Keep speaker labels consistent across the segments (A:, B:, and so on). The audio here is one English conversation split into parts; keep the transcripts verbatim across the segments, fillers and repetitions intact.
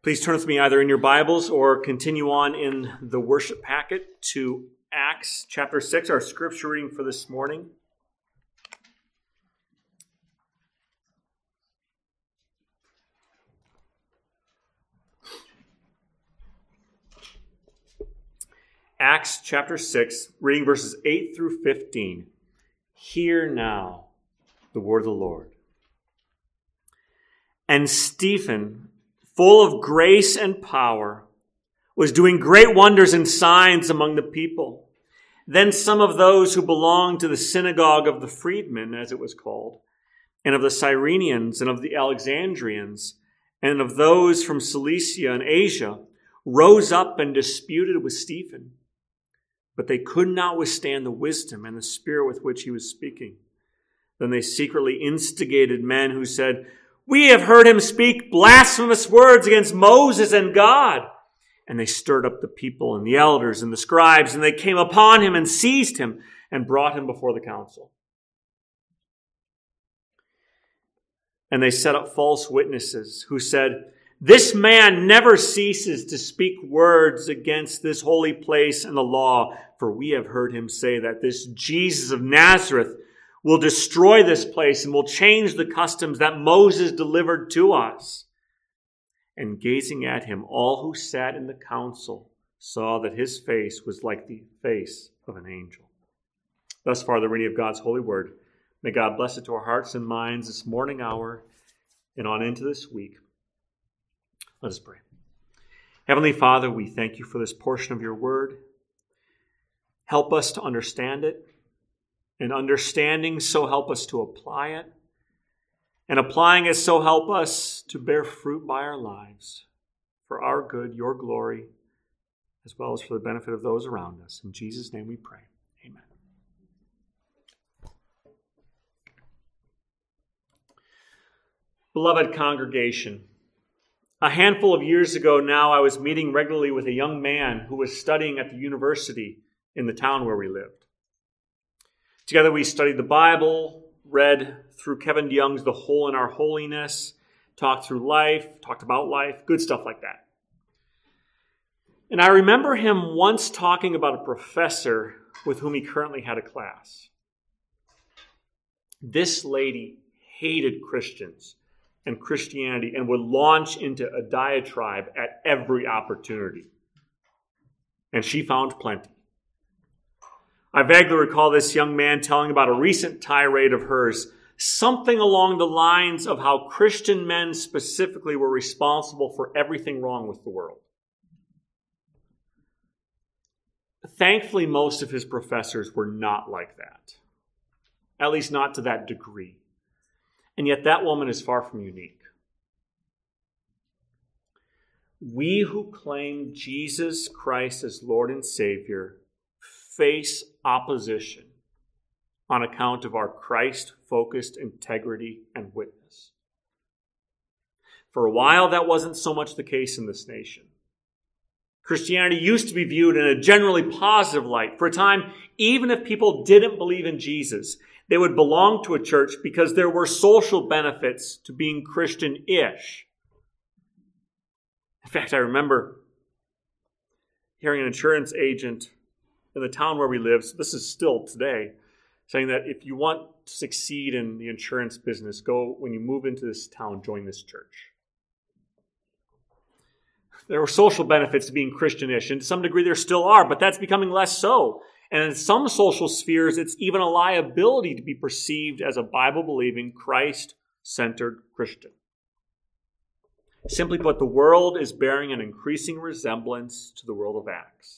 A: Please turn with me either in your Bibles or continue on in the worship packet to Acts chapter six, our scripture reading for this morning. Acts chapter six, reading verses eight through fifteen. Hear now the word of the Lord. And Stephen, full of grace and power, was doing great wonders and signs among the people. Then some of those who belonged to the synagogue of the freedmen, as it was called, and of the Cyrenians and of the Alexandrians, and of those from Cilicia and Asia, rose up and disputed with Stephen. But they could not withstand the wisdom and the spirit with which he was speaking. Then they secretly instigated men who said, "We have heard him speak blasphemous words against Moses and God." And they stirred up the people and the elders and the scribes, and they came upon him and seized him and brought him before the council. And they set up false witnesses who said, "This man never ceases to speak words against this holy place and the law, for we have heard him say that this Jesus of Nazareth will destroy this place and will change the customs that Moses delivered to us." And gazing at him, all who sat in the council saw that his face was like the face of an angel. Thus far, the reading of God's holy word. May God bless it to our hearts and minds this morning hour and on into this week. Let us pray. Heavenly Father, we thank you for this portion of your word. Help us to understand it. And understanding, so help us to apply it. And applying it, so help us to bear fruit by our lives for our good, your glory, as well as for the benefit of those around us. In Jesus' name we pray. Amen. Beloved congregation, a handful of years ago now, I was meeting regularly with a young man who was studying at the university in the town where we lived. Together we studied the Bible, read through Kevin DeYoung's The Hole in Our Holiness, talked through life, talked about life, good stuff like that. And I remember him once talking about a professor with whom he currently had a class. This lady hated Christians and Christianity and would launch into a diatribe at every opportunity. And she found plenty. I vaguely recall this young man telling about a recent tirade of hers, something along the lines of how Christian men specifically were responsible for everything wrong with the world. Thankfully, most of his professors were not like that, at least not to that degree. And yet that woman is far from unique. We who claim Jesus Christ as Lord and Savior face opposition on account of our Christ-focused integrity and witness. For a while, that wasn't so much the case in this nation. Christianity used to be viewed in a generally positive light. For a time, even if people didn't believe in Jesus, they would belong to a church because there were social benefits to being Christian-ish. In fact, I remember hearing an insurance agent in the town where we live, so this is still today, saying that if you want to succeed in the insurance business, go, when you move into this town, join this church. There were social benefits to being Christianish, and to some degree there still are, but that's becoming less so. And in some social spheres, it's even a liability to be perceived as a Bible-believing, Christ-centered Christian. Simply put, the world is bearing an increasing resemblance to the world of Acts.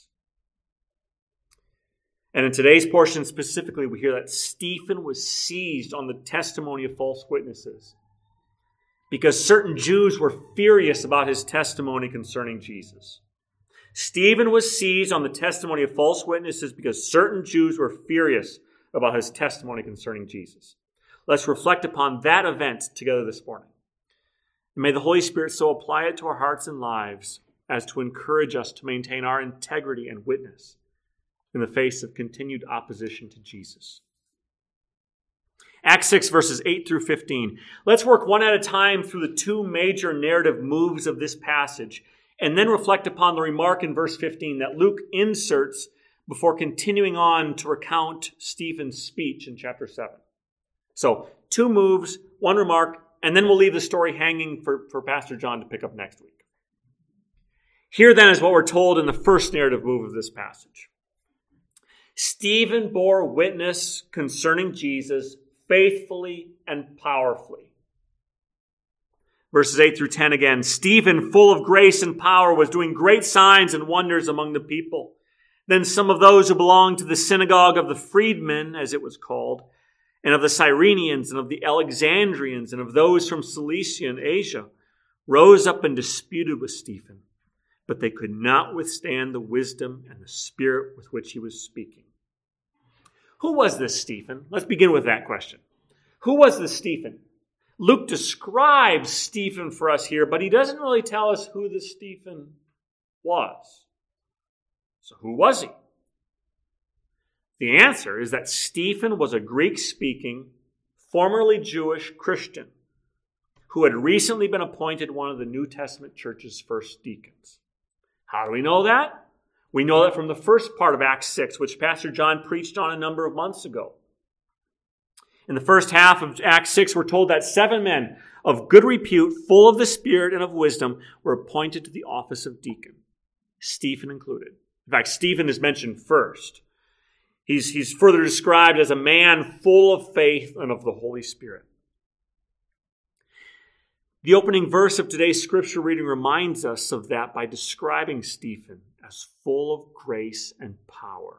A: And in today's portion specifically, we hear that Stephen was seized on the testimony of false witnesses because certain Jews were furious about his testimony concerning Jesus. Stephen was seized on the testimony of false witnesses because certain Jews were furious about his testimony concerning Jesus. Let's reflect upon that event together this morning. And may the Holy Spirit so apply it to our hearts and lives as to encourage us to maintain our integrity and witness in the face of continued opposition to Jesus. Acts six, verses eight through fifteen. Let's work one at a time through the two major narrative moves of this passage, and then reflect upon the remark in verse fifteen that Luke inserts before continuing on to recount Stephen's speech in chapter seven. So, two moves, one remark, and then we'll leave the story hanging for, for Pastor John to pick up next week. Here then is what we're told in the first narrative move of this passage. Stephen bore witness concerning Jesus faithfully and powerfully. Verses eight through ten again. Stephen, full of grace and power, was doing great signs and wonders among the people. Then some of those who belonged to the synagogue of the freedmen, as it was called, and of the Cyrenians, and of the Alexandrians, and of those from Cilicia and Asia, rose up and disputed with Stephen. But they could not withstand the wisdom and the spirit with which he was speaking. Who was this Stephen? Let's begin with that question. Who was this Stephen? Luke describes Stephen for us here, but he doesn't really tell us who this Stephen was. So who was he? The answer is that Stephen was a Greek-speaking, formerly Jewish Christian who had recently been appointed one of the New Testament church's first deacons. How do we know that? We know that from the first part of Acts six, which Pastor John preached on a number of months ago. In the first half of Acts six, we're told that seven men of good repute, full of the Spirit and of wisdom, were appointed to the office of deacon, Stephen included. In fact, Stephen is mentioned first. He's, he's further described as a man full of faith and of the Holy Spirit. The opening verse of today's scripture reading reminds us of that by describing Stephen as full of grace and power.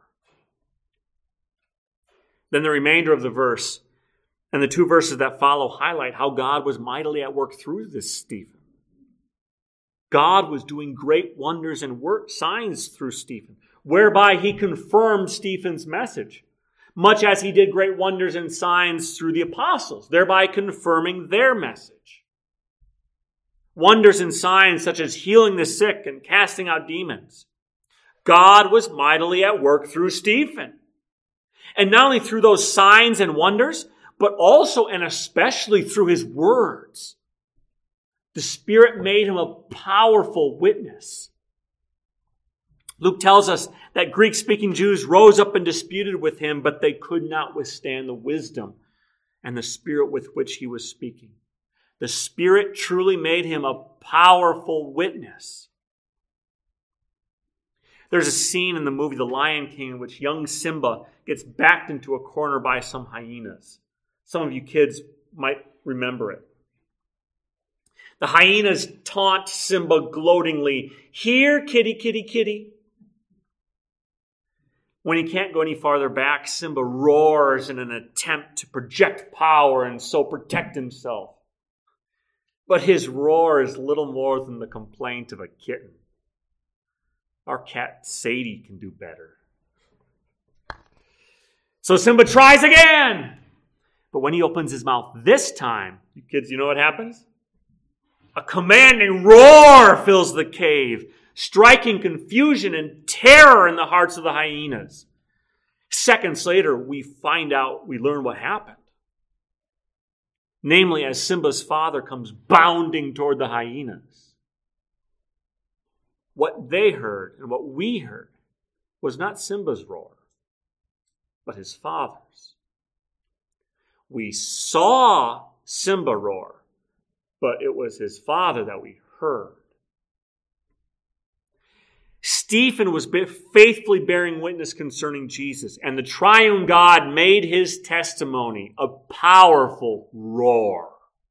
A: Then the remainder of the verse and the two verses that follow highlight how God was mightily at work through this Stephen. God was doing great wonders and work signs through Stephen, whereby he confirmed Stephen's message, much as he did great wonders and signs through the apostles, thereby confirming their message. Wonders and signs such as healing the sick and casting out demons. God was mightily at work through Stephen. And not only through those signs and wonders, but also and especially through his words. The Spirit made him a powerful witness. Luke tells us that Greek-speaking Jews rose up and disputed with him, but they could not withstand the wisdom and the spirit with which he was speaking. The Spirit truly made him a powerful witness. There's a scene in the movie The Lion King in which young Simba gets backed into a corner by some hyenas. Some of you kids might remember it. The hyenas taunt Simba gloatingly, "Here, kitty, kitty, kitty." When he can't go any farther back, Simba roars in an attempt to project power and so protect himself. But his roar is little more than the complaint of a kitten. Our cat Sadie can do better. So Simba tries again. But when he opens his mouth this time, you kids, you know what happens? A commanding roar fills the cave, striking confusion and terror in the hearts of the hyenas. Seconds later, we find out, we learn what happened. Namely, as Simba's father comes bounding toward the hyenas. What they heard and what we heard was not Simba's roar, but his father's. We saw Simba roar, but it was his father that we heard. Stephen was faithfully bearing witness concerning Jesus, and the triune God made his testimony a powerful roar.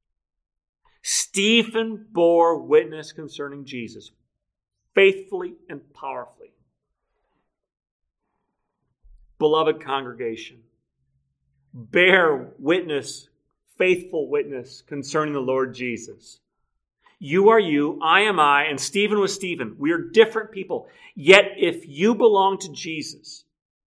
A: Stephen bore witness concerning Jesus, faithfully and powerfully. Beloved congregation, bear witness, faithful witness concerning the Lord Jesus. You are you, I am I, and Stephen was Stephen. We are different people. Yet if you belong to Jesus,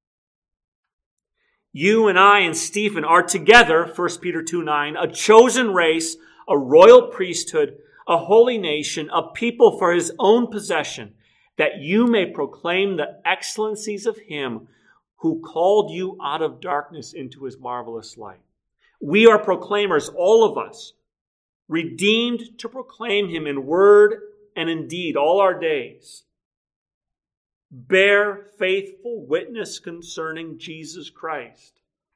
A: you and I and Stephen are together, First Peter two nine, a chosen race, a royal priesthood, a holy nation, a people for his own possession, that you may proclaim the excellencies of him who called you out of darkness into his marvelous light. We are proclaimers, all of us, redeemed to proclaim him in word and in deed all our days. Bear faithful witness concerning Jesus Christ.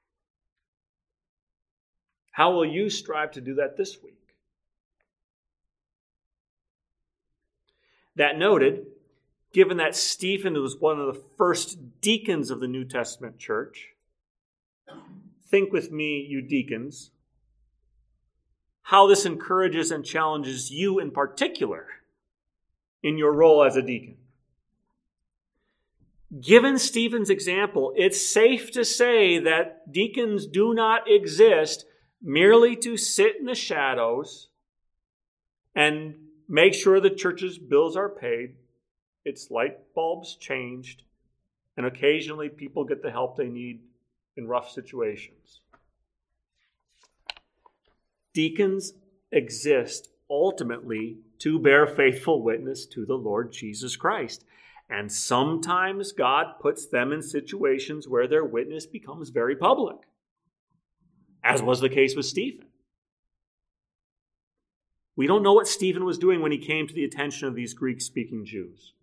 A: How will you strive to do that this week? That noted, given that Stephen was one of the first deacons of the New Testament church, think with me, you deacons, how this encourages and challenges you in particular in your role as a deacon. Given Stephen's example, it's safe to say that deacons do not exist merely to sit in the shadows and make sure the church's bills are paid, its light bulbs changed, and occasionally people get the help they need in rough situations. Deacons exist ultimately to bear faithful witness to the Lord Jesus Christ. And sometimes God puts them in situations where their witness becomes very public, as was the case with Stephen. We don't know what Stephen was doing when he came to the attention of these Greek-speaking Jews.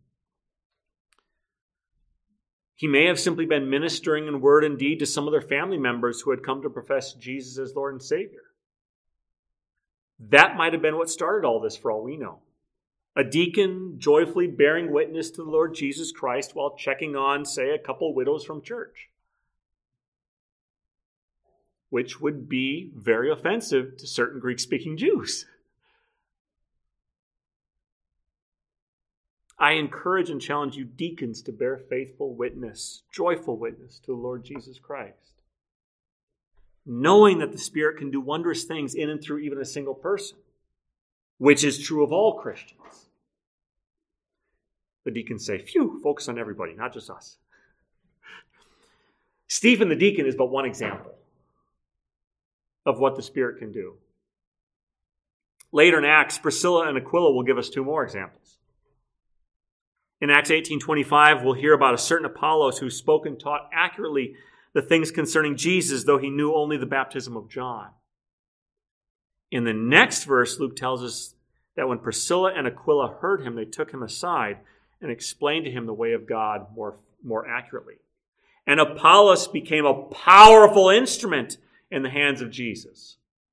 A: He may have simply been ministering in word and deed to some of their family members who had come to profess Jesus as Lord and Savior. That might have been what started all this, for all we know. A deacon joyfully bearing witness to the Lord Jesus Christ while checking on, say, a couple widows from church, which would be very offensive to certain Greek-speaking Jews. I encourage and challenge you deacons to bear faithful witness, joyful witness to the Lord Jesus Christ, knowing that the Spirit can do wondrous things in and through even a single person, which is true of all Christians. The deacons say, phew, focus on everybody, not just us. Stephen the deacon is but one example of what the Spirit can do. Later in Acts, Priscilla and Aquila will give us two more examples. In Acts eighteen twenty-five, we'll hear about a certain Apollos who spoke and taught accurately the things concerning Jesus, though he knew only the baptism of John. In the next verse, Luke tells us that when Priscilla and Aquila heard him, they took him aside and explained to him the way of God more, more accurately. And Apollos became a powerful instrument in the hands of Jesus.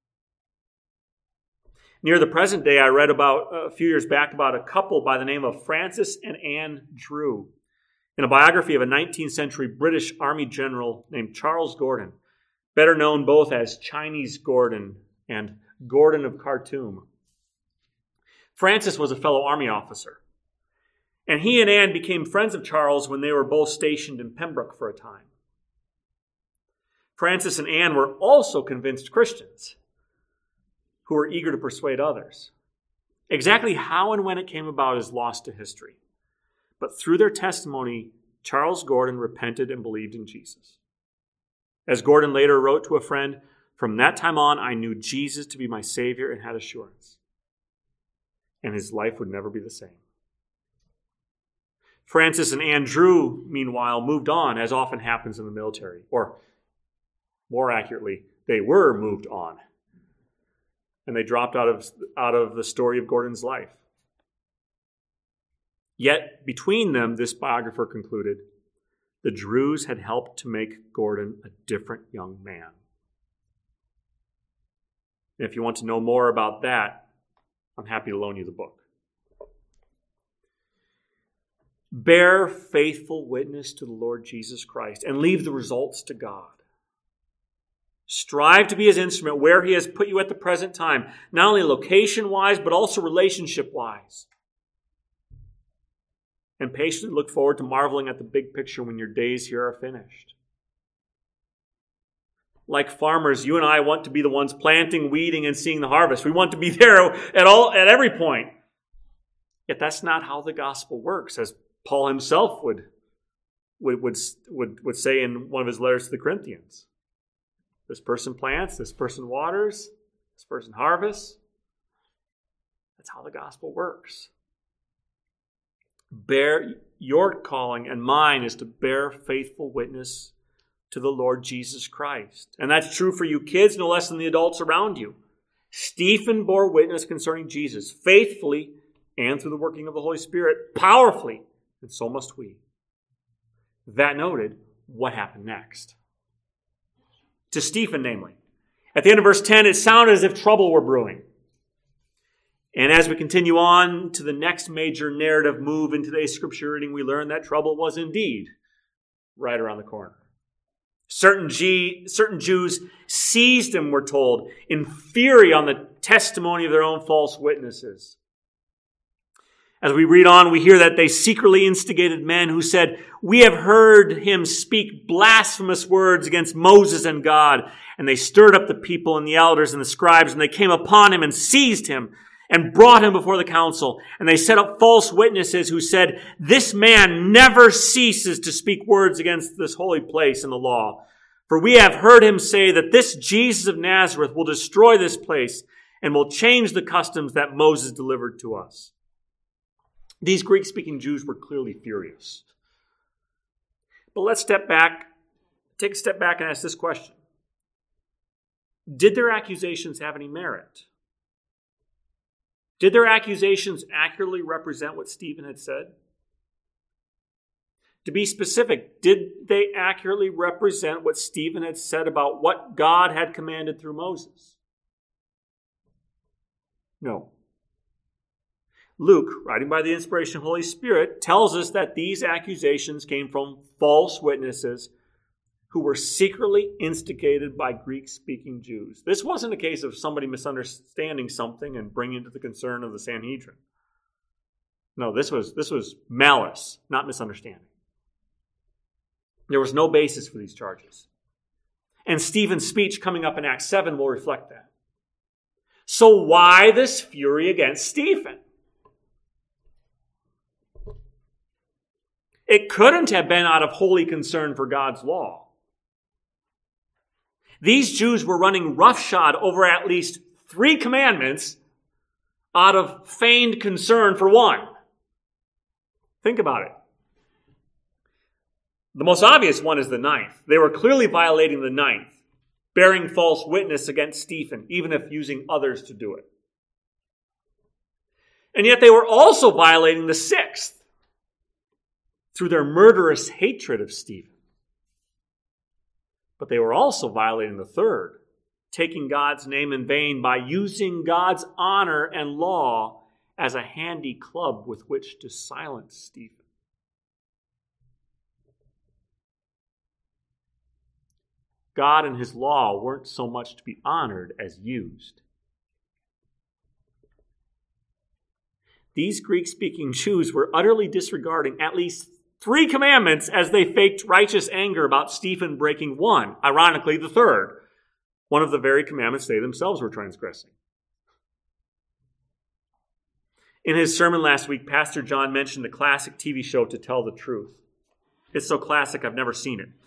A: Near the present day, I read about a few years back about a couple by the name of Francis and Anne Drew in a biography of a nineteenth century British Army general named Charles Gordon, better known both as Chinese Gordon and Gordon of Khartoum. Francis was a fellow army officer, and he and Anne became friends of Charles when they were both stationed in Pembroke for a time. Francis and Anne were also convinced Christians who were eager to persuade others. Exactly how and when it came about is lost to history. But through their testimony, Charles Gordon repented and believed in Jesus. As Gordon later wrote to a friend, "From that time on, I knew Jesus to be my Savior and had assurance." And his life would never be the same. Francis and Anne Drew, meanwhile, moved on, as often happens in the military. Or, more accurately, they were moved on. And they dropped out of, out of the story of Gordon's life. Yet, between them, this biographer concluded, the Drews had helped to make Gordon a different young man. And if you want to know more about that, I'm happy to loan you the book. Bear faithful witness to the Lord Jesus Christ and leave the results to God. Strive to be his instrument where he has put you at the present time, not only location-wise, but also relationship-wise. And patiently look forward to marveling at the big picture when your days here are finished. Like farmers, you and I want to be the ones planting, weeding, and seeing the harvest. We want to be there at all, at every point. Yet that's not how the gospel works, as Paul himself would, would, would, would, would say in one of his letters to the Corinthians. This person plants, this person waters, this person harvests. That's how the gospel works. Bear your calling, and mine is to bear faithful witness to the Lord Jesus Christ. And that's true for you kids no less than the adults around you. Stephen bore witness concerning Jesus faithfully and through the working of the Holy Spirit powerfully, and so must we. That noted, what happened next? To Stephen, namely. At the end of verse ten, it sounded as if trouble were brewing. And as we continue on to the next major narrative move in today's scripture reading, we learn that trouble was indeed right around the corner. Certain, G, certain Jews seized him, we're told, in fury on the testimony of their own false witnesses. As we read on, we hear that they secretly instigated men who said, "We have heard him speak blasphemous words against Moses and God." And they stirred up the people and the elders and the scribes, and they came upon him and seized him and brought him before the council. And they set up false witnesses who said, "This man never ceases to speak words against this holy place and the law. For we have heard him say that this Jesus of Nazareth will destroy this place and will change the customs that Moses delivered to us." These Greek-speaking Jews were clearly furious. But let's step back, take a step back and ask this question. Did their accusations have any merit? Did their accusations accurately represent what Stephen had said? To be specific, did they accurately represent what Stephen had said about what God had commanded through Moses? No. Luke, writing by the inspiration of the Holy Spirit, tells us that these accusations came from false witnesses who were secretly instigated by Greek-speaking Jews. This wasn't a case of somebody misunderstanding something and bringing it to the concern of the Sanhedrin. No, this was, this was malice, not misunderstanding. There was no basis for these charges. And Stephen's speech coming up in Acts seven will reflect that. So why this fury against Stephen? It couldn't have been out of holy concern for God's law. These Jews were running roughshod over at least three commandments out of feigned concern for one. Think about it. The most obvious one is the ninth. They were clearly violating the ninth, bearing false witness against Stephen, even if using others to do it. And yet they were also violating the sixth through their murderous hatred of Stephen. But they were also violating the third, taking God's name in vain by using God's honor and law as a handy club with which to silence Stephen. God and his law weren't so much to be honored as used. These Greek-speaking Jews were utterly disregarding at least three commandments as they faked righteous anger about Stephen breaking one, ironically the third, one of the very commandments they themselves were transgressing. In his sermon last week, Pastor John mentioned the classic T V show To Tell the Truth. It's so classic, I've never seen it.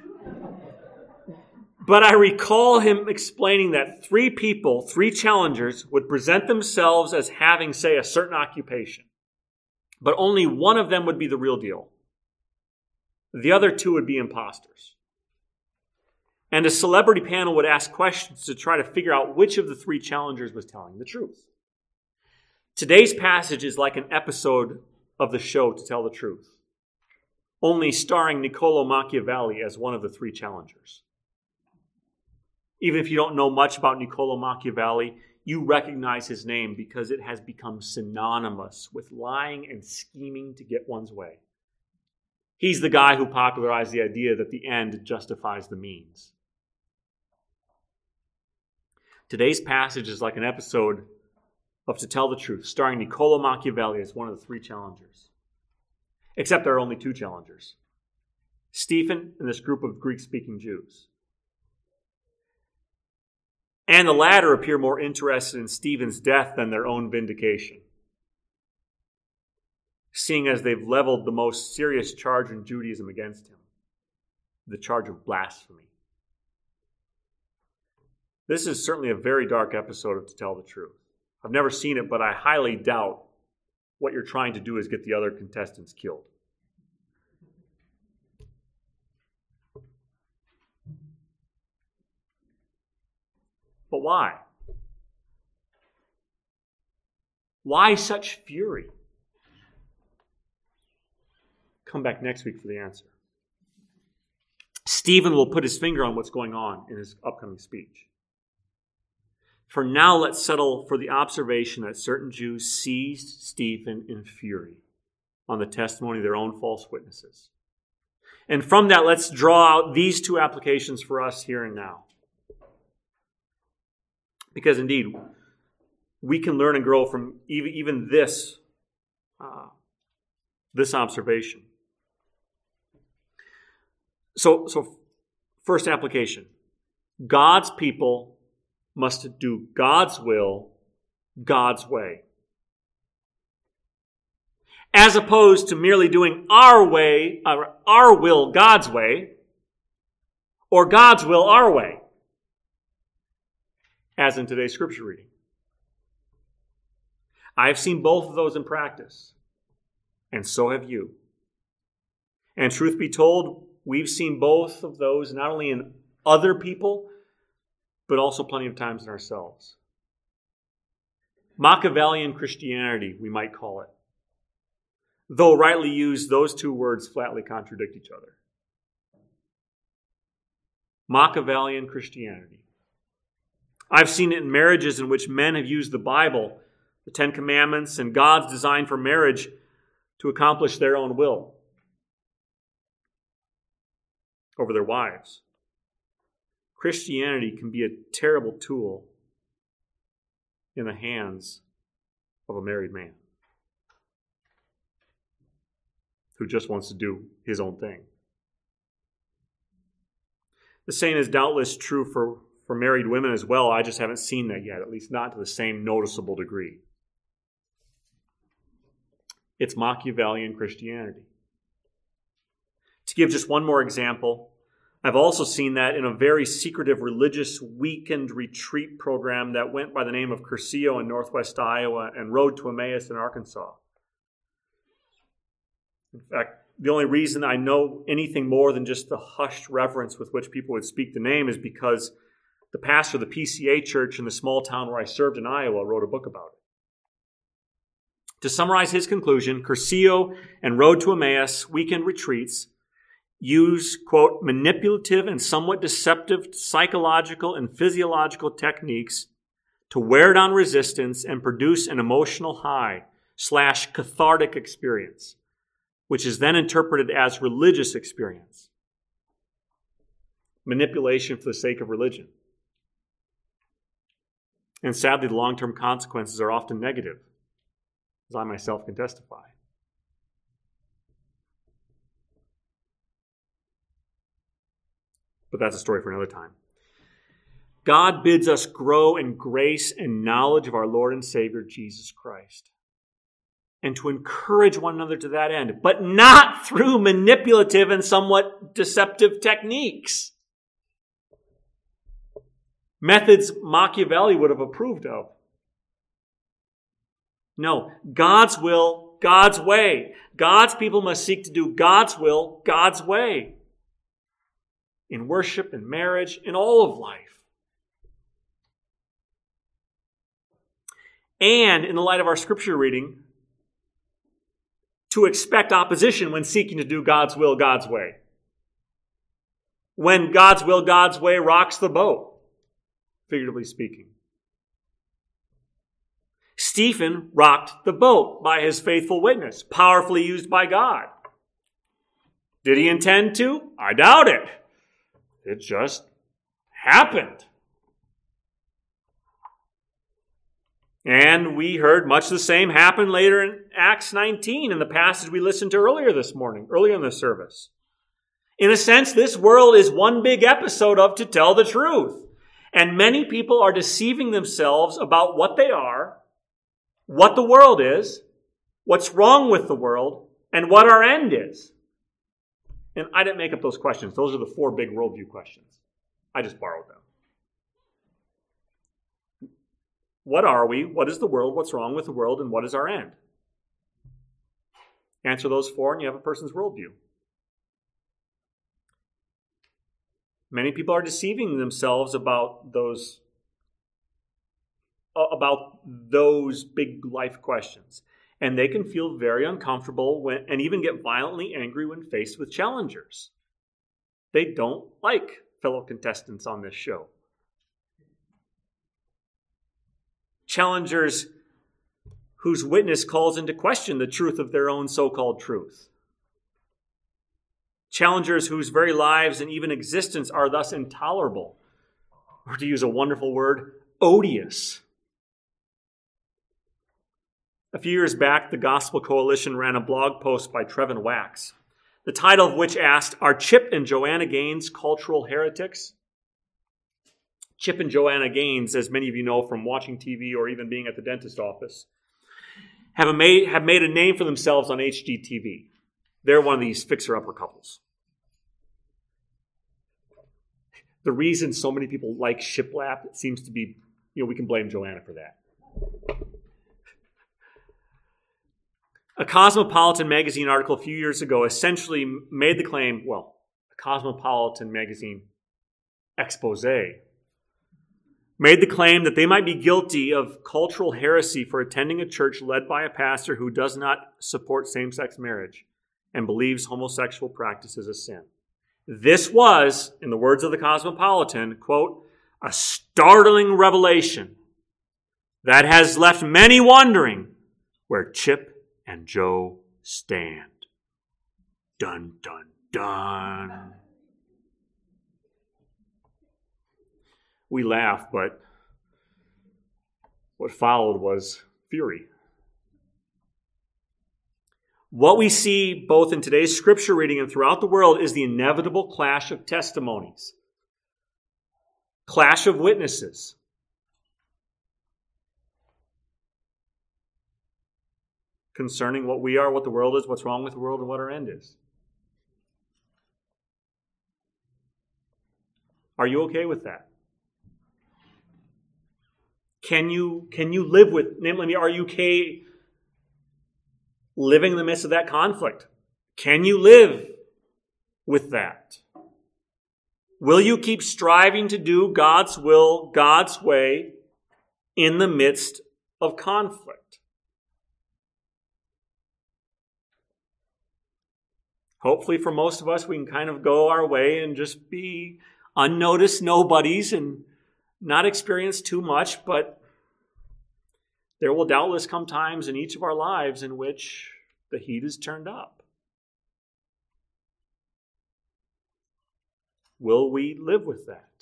A: But I recall him explaining that three people, three challengers, would present themselves as having, say, a certain occupation. But only one of them would be the real deal. The other two would be imposters. And a celebrity panel would ask questions to try to figure out which of the three challengers was telling the truth. Today's passage is like an episode of the show To Tell the Truth, only starring Niccolo Machiavelli as one of the three challengers. Even if you don't know much about Niccolo Machiavelli, you recognize his name because it has become synonymous with lying and scheming to get one's way. He's the guy who popularized the idea that the end justifies the means. Today's passage is like an episode of To Tell the Truth, starring Niccolo Machiavelli as one of the three challengers. Except there are only two challengers, Stephen and this group of Greek-speaking Jews. And the latter appear more interested in Stephen's death than their own vindication, seeing as they've leveled the most serious charge in Judaism against him, the charge of blasphemy. This is certainly a very dark episode of To Tell the Truth. I've never seen it, but I highly doubt what you're trying to do is get the other contestants killed. But why? Why such fury? Come back next week for the answer. Stephen will put his finger on what's going on in his upcoming speech. For now, let's settle for the observation that certain Jews seized Stephen in fury on the testimony of their own false witnesses. And from that, let's draw out these two applications for us here and now. Because indeed, we can learn and grow from even, even this, uh, this observation. So, so, first application. God's people must do God's will, God's way. As opposed to merely doing our way, our, our will God's way, or God's will our way, as in today's scripture reading. I've seen both of those in practice, and so have you. And truth be told, we've seen both of those not only in other people, but also plenty of times in ourselves. Machiavellian Christianity, we might call it. Though rightly used, those two words flatly contradict each other. Machiavellian Christianity. I've seen it in marriages in which men have used the Bible, the Ten Commandments, and God's design for marriage to accomplish their own will over their wives. Christianity can be a terrible tool in the hands of a married man who just wants to do his own thing. The same is doubtless true for, for married women as well. I just haven't seen that yet, at least not to the same noticeable degree. It's Machiavellian Christianity. To give just one more example, I've also seen that in a very secretive religious weekend retreat program that went by the name of Cursillo in northwest Iowa and Road to Emmaus in Arkansas. In fact, the only reason I know anything more than just the hushed reverence with which people would speak the name is because the pastor of the P C A church in the small town where I served in Iowa wrote a book about it. To summarize his conclusion, Cursillo and Road to Emmaus weekend retreats use, quote, manipulative and somewhat deceptive psychological and physiological techniques to wear down resistance and produce an emotional high slash cathartic experience, which is then interpreted as religious experience. Manipulation for the sake of religion. And sadly, the long-term consequences are often negative, as I myself can testify. But that's a story for another time. God bids us grow in grace and knowledge of our Lord and Savior, Jesus Christ, and to encourage one another to that end, but not through manipulative and somewhat deceptive techniques. Methods Machiavelli would have approved of. No, God's will, God's way. God's people must seek to do God's will, God's way. In worship, in marriage, in all of life. And in the light of our scripture reading, to expect opposition when seeking to do God's will, God's way. When God's will, God's way rocks the boat, figuratively speaking. Stephen rocked the boat by his faithful witness, powerfully used by God. Did he intend to? I doubt it. It just happened. And we heard much the same happen later in Acts nineteen, in the passage we listened to earlier this morning, earlier in the service. In a sense, this world is one big episode of To Tell the Truth. And many people are deceiving themselves about what they are, what the world is, what's wrong with the world, and what our end is. And I didn't make up those questions. Those are the four big worldview questions. I just borrowed them. What are we? What is the world? What's wrong with the world? And what is our end? Answer those four and you have a person's worldview. Many people are deceiving themselves about those about those big life questions. And they can feel very uncomfortable when, and even get violently angry when faced with challengers. They don't like fellow contestants on this show. Challengers whose witness calls into question the truth of their own so-called truth. Challengers whose very lives and even existence are thus intolerable, or to use a wonderful word, odious. A few years back, the Gospel Coalition ran a blog post by Trevin Wax, the title of which asked, "Are Chip and Joanna Gaines cultural heretics?" Chip and Joanna Gaines, as many of you know from watching T V or even being at the dentist office, have made, have made a name for themselves on H G T V. They're one of these fixer-upper couples. The reason so many people like shiplap seems to be, you know, we can blame Joanna for that. A Cosmopolitan magazine article a few years ago essentially made the claim, well, a Cosmopolitan magazine expose, made the claim that they might be guilty of cultural heresy for attending a church led by a pastor who does not support same-sex marriage and believes homosexual practice is a sin. This was, in the words of the Cosmopolitan, quote, a startling revelation that has left many wondering where Chip and Joe stand. Dun, dun, dun. We laugh, but what followed was fury. What we see both in today's scripture reading and throughout the world is the inevitable clash of testimonies, clash of witnesses. Concerning what we are, what the world is, what's wrong with the world, and what our end is. Are you okay with that? Can you, can you live with, namely, are you okay living in the midst of that conflict? Can you live with that? Will you keep striving to do God's will, God's way, in the midst of conflict? Hopefully for most of us, we can kind of go our way and just be unnoticed nobodies and not experience too much, but there will doubtless come times in each of our lives in which the heat is turned up. Will we live with that?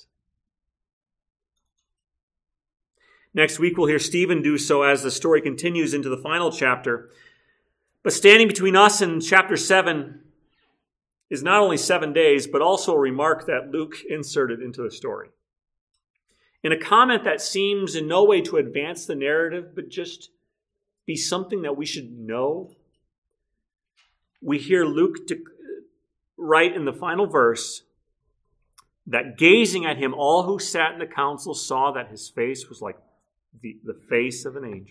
A: Next week, we'll hear Stephen do so as the story continues into the final chapter. But standing between us and chapter seven is not only seven days, but also a remark that Luke inserted into the story. In a comment that seems in no way to advance the narrative, but just be something that we should know, we hear Luke to write in the final verse that gazing at him, all who sat in the council saw that his face was like the, the face of an angel.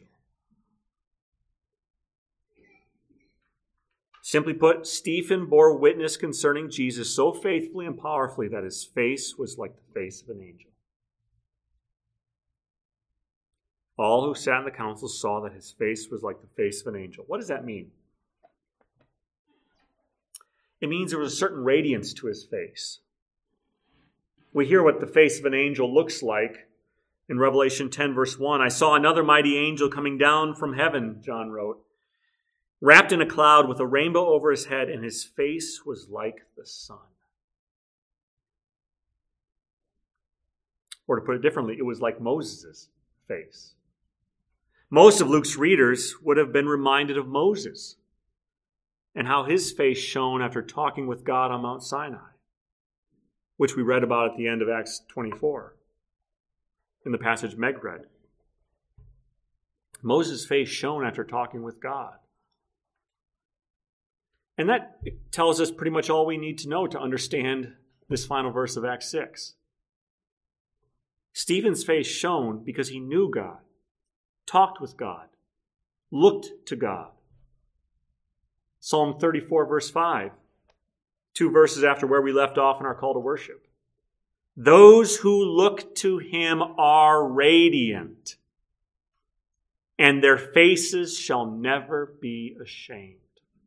A: Simply put, Stephen bore witness concerning Jesus so faithfully and powerfully that his face was like the face of an angel. All who sat in the council saw that his face was like the face of an angel. What does that mean? It means there was a certain radiance to his face. We hear what the face of an angel looks like in Revelation ten, verse one. I saw another mighty angel coming down from heaven, John wrote, wrapped in a cloud with a rainbow over his head, and his face was like the sun. Or to put it differently, it was like Moses' face. Most of Luke's readers would have been reminded of Moses and how his face shone after talking with God on Mount Sinai, which we read about at the end of Acts twenty-four in the passage Meg read. Moses' face shone after talking with God. And that tells us pretty much all we need to know to understand this final verse of Acts six. Stephen's face shone because he knew God, talked with God, looked to God. Psalm thirty-four, verse five, two verses after where we left off in our call to worship. Those who look to him are radiant, and their faces shall never be ashamed.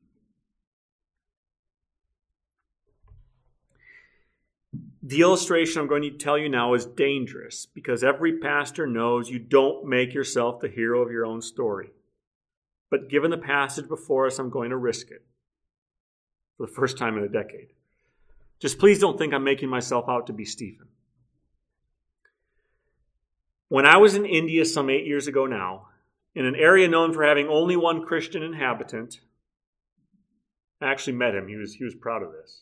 A: The illustration I'm going to tell you now is dangerous because every pastor knows you don't make yourself the hero of your own story. But given the passage before us, I'm going to risk it for the first time in a decade. Just please don't think I'm making myself out to be Stephen. When I was in India some eight years ago now, in an area known for having only one Christian inhabitant, I actually met him. He was, he was proud of this.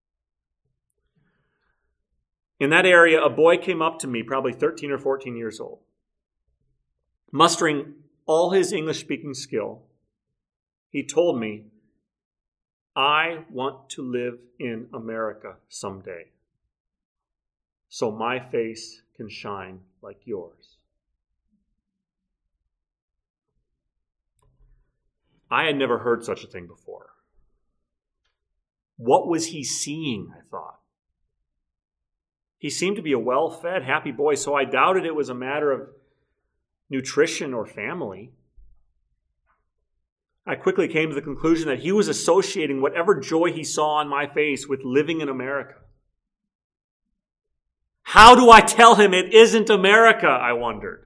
A: In that area, a boy came up to me, probably thirteen or fourteen years old. Mustering all his English-speaking skill, he told me, I want to live in America someday, so my face can shine like yours. I had never heard such a thing before. What was he seeing, I thought? He seemed to be a well-fed, happy boy, so I doubted it was a matter of nutrition or family. I quickly came to the conclusion that he was associating whatever joy he saw on my face with living in America. How do I tell him it isn't America, I wondered.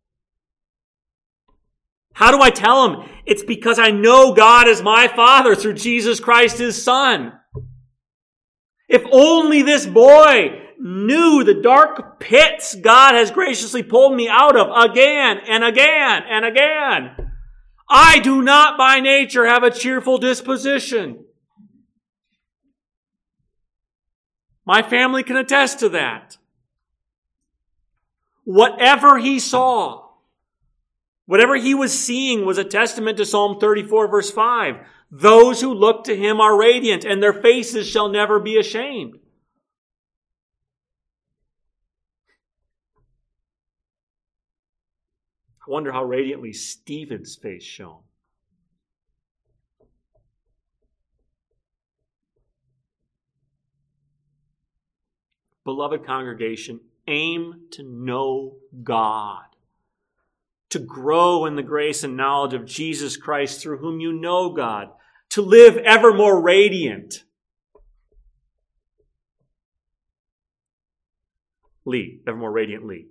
A: How do I tell him it's because I know God is my Father through Jesus Christ, his Son? If only this boy knew the dark pits God has graciously pulled me out of again and again and again. I do not by nature have a cheerful disposition. My family can attest to that. Whatever he saw, whatever he was seeing was a testament to Psalm thirty-four, verse five. Those who look to him are radiant, and their faces shall never be ashamed. I wonder how radiantly Stephen's face shone. Beloved congregation, aim to know God, to grow in the grace and knowledge of Jesus Christ through whom you know God, to live ever more radiant. Lee, ever more radiant Lee.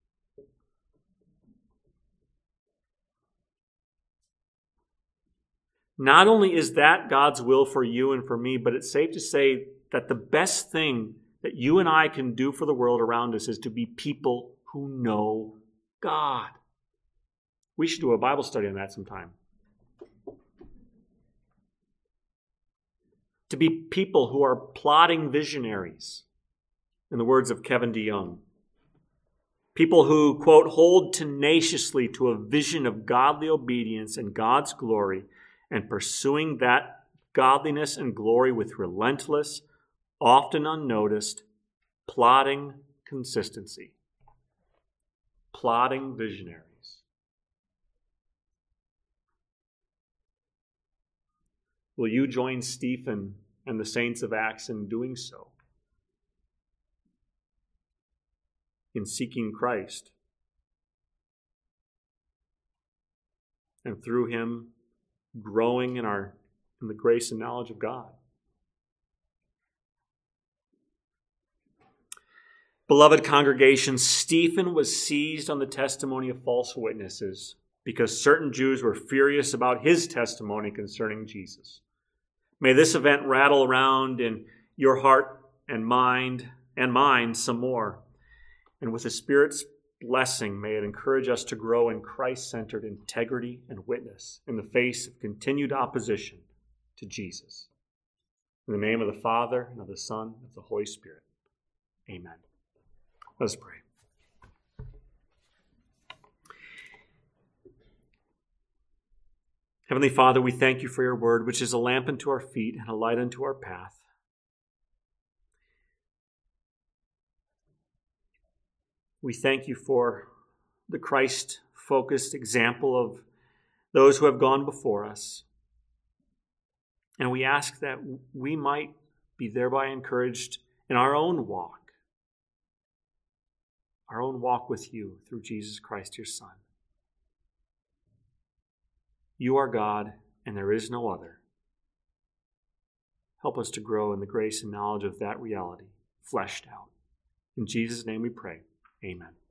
A: Not only is that God's will for you and for me, but it's safe to say that the best thing that you and I can do for the world around us is to be people who know God. We should do a Bible study on that sometime. To be people who are plodding visionaries, in the words of Kevin DeYoung. People who, quote, hold tenaciously to a vision of godly obedience and God's glory, and pursuing that godliness and glory with relentless, often unnoticed, plodding consistency. Plodding visionaries. Will you join Stephen and the saints of Acts in doing so? In seeking Christ. And through him, growing in our in the grace and knowledge of God. Beloved congregation, Stephen was seized on the testimony of false witnesses because certain Jews were furious about his testimony concerning Jesus. May this event rattle around in your heart and mind and mine some more. And with the Spirit's blessing, may it encourage us to grow in Christ-centered integrity and witness in the face of continued opposition to Jesus. In the name of the Father, and of the Son, and of the Holy Spirit. Amen. Let us pray. Heavenly Father, we thank you for your word, which is a lamp unto our feet and a light unto our path. We thank you for the Christ-focused example of those who have gone before us. And we ask that we might be thereby encouraged in our own walk, our own walk with you through Jesus Christ, your Son. You are God, and there is no other. Help us to grow in the grace and knowledge of that reality, fleshed out. In Jesus' name we pray. Amen.